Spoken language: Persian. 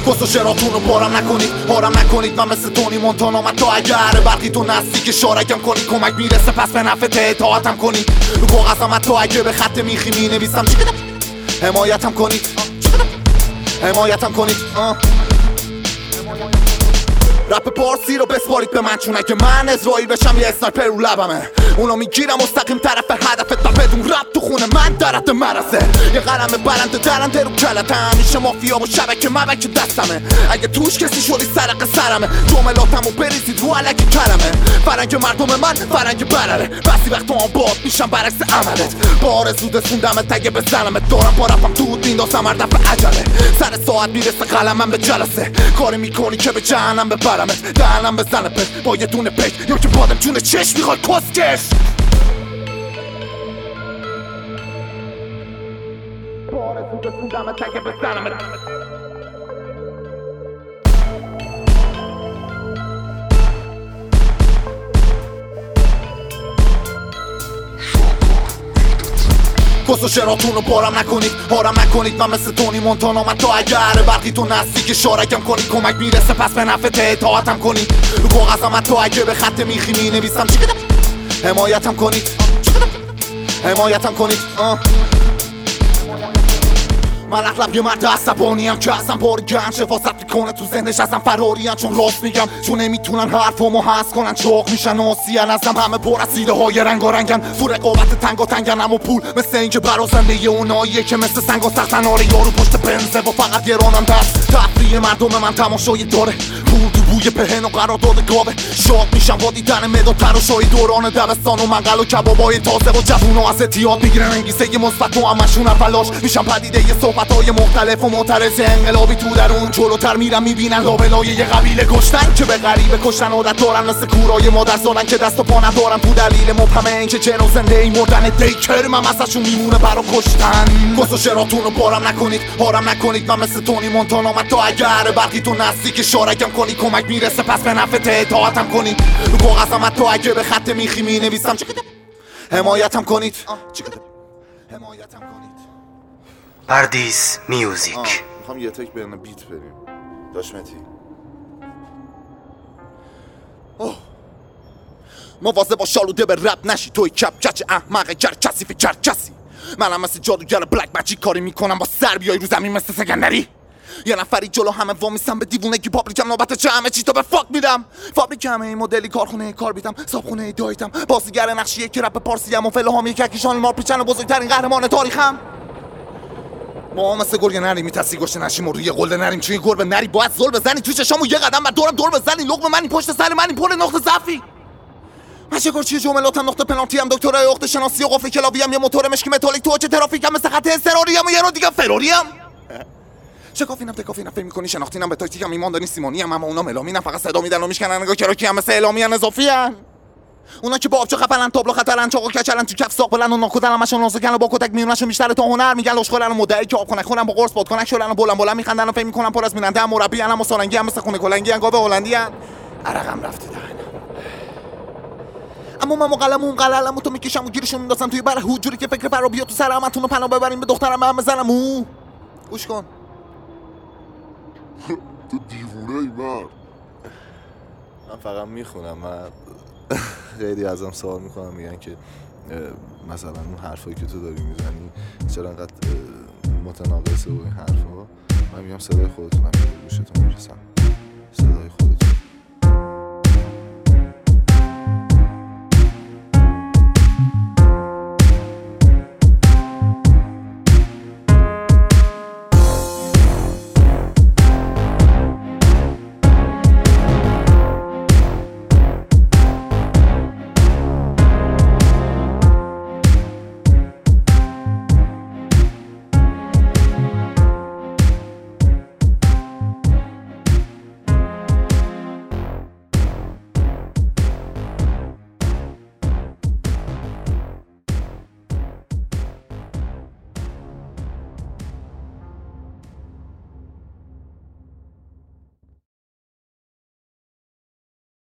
کس و شراتون رو بارم نکنید من مثل تونی مونتانا. من تا اگر برقی تو نزدیک شارکم کنی کمک میرسه پس به نفعت اطاعتم کنی. رو کاغذم من تا اگه به خط میخی می نویسم حمایتم کنید رپ پارسی رو بسپارید به من، چون اگه من اسرائیل بشم یه اسنایپر رو لبمه. اونو میگیرم مستقیم طرف هدفت و بدون رپ تو خونه من درت مرسه. یه قلم برنده درنده رو کلتم، میشه مافیا و شبکه مبک دستمه. اگه توش کسی شدی سرق سرمه، جملاتمو بریزید رو علکی کلمه. فرنگ مردم من فرنگ برره، بسی وقت آن باد میشم برعکس عملت. با آرزو رسوندمت اگه بزنمت، دارم با رپم دود میندازم هر دفعه عجله. سر ساعت میرسه قلمم به جلسه، کاری میکنی که به جهنم ببرمت. دهنم بزنه پس با یه دونه پیک، یا که بادم جون چشم میخواد کسکش. با آرزو رسوندمت اگه بزنمت. کس و شراتون رو بارم نکنید من مثل تونی مونتانا. من تا اگر برقی تو نزدیک شارکم کنی کمک میرسه پس به نفعت اطاعتم کنی. رو کاغذم من تا اگه به خط میخی می نویسم حمایتم کنید من اغلب یه مرد عصبانیم که اصلا بار گنج حفاظت میکنه تو ذهنش ازم فراریم، چون راست میگم چون نمیتونن حرفامو حس کنن. چاق میشن آسیان ازم همه پر از ایده های رنگارنگن. تو رقابت تنگن اما پول مثل اینکه برازنده اوناییه که مثل سنگ و سرطناره یارو پشت بنزه و فقط گرانم دست. تفریح مردم من تماشایی داره، پول تو بوی پهن و قرارداد گاوه. شاد میشم با دیدن مداد تراشای دوران دبستان و منقل و کبابای تازه و جوونا از اعتیاد میگیرن انگیزه مثبت و همشون اولاش میشم پدیده صحبت‌های مختلف و معترض انقلابی. تو درون جلوتر میرم میبینن لابلای یه قبیله کشتن که به غریبه کشتن عادت دارن مثل کورای مادر سالن که دست و پا ندارن. تو دلیل مبهمه این که جن و زنده ای مردن دیکر من ازشون میمونه برا کشتن. کس و شراتون رو بارم نکنید من مثل تونی مونتانا. من تا اگر برقی تو نزدیک شارکم کنی کمک میرسه پس به نفعت اطاعتم کنی. رو کاغذم من تا اگه به خط میخی می نویسم حمایتم کنید. پردیس میوزیک. میخوام یه تک برن بیت بریم داشمتی. مواظب با شالوده به رپ نشی توی کپ کچ احمق کسی فکر کسی. منم مثل جادوگر بلک ماجیک کاری میکنم با سر بیای رو زمین مثل سکندری. یه نفری جلو همه وامیستم به دیوونگی پابلیکم نوبت چه همه چی تو به فاک میدم. فابریک همه مدلی کارخونه کار بیدم صابخونه دایتم بازیگر نقشیه که رپ پارسیم و فلهامی که کیشان مار پیچن و بزرگترین قهرمان تاریخم. ما مثل گرگ نری میتسی گشته نشیم و روی قله نریم، چون گربه نری باید زل بزنی توی چشامو یه قدم بر دور بزنی. لقمه منی پشت سر منی پر نقطه ضعفی. من شکارچی جملاتم نقطه پنالتی ام دکترای عقد شناسی و قفل کلاوی ام. یه موتور مشکی متالیک تو چه ترافیکم مثل خط اضطراری ام و یه رو دیگه فراری ام. شکافینم تکافینم فکر می‌کنی شناختینم به تاکتیکم ایمان سیمونی ام. اما اونا ملامینم فقط صدا میدن و میشکنن نگاه کراکی ام مثل اعلامی ان اضافی ام. اونا که با آبچه خفلن تابلو خطرن چاقو کچلن تو کف ساق بلند و ناکودن همشون نازکن و با کتک میونشون بیشتر تا هنر میگن لشخورن و مدعی که آب کنک خورن با قرص باد کنک شورن و بلند میخندن و فکر میکنن پر از بیننده هم مربی ان. اما سالنگی هم مثل خونه کلنگی ان. گاو هلندی ان عرقم رفته دهنم. اما من قلمون قلمو تو میکشم و گیرشون میندازم توی بره حجوری که فکر فرا بیا تو سر همتون رو پناه ببریم به دخترم هم بزنم. گوش کن تو دیوونه ای مرد. من فقط میخونم. من خیلی ازم سوال میکنم میگن که مثلا اون حرفایی که تو داری میزنی چرا انقدر متناقضه و این حرفا. من میگم صدای خودتونم به گوشتون میرسم. صدای خودتون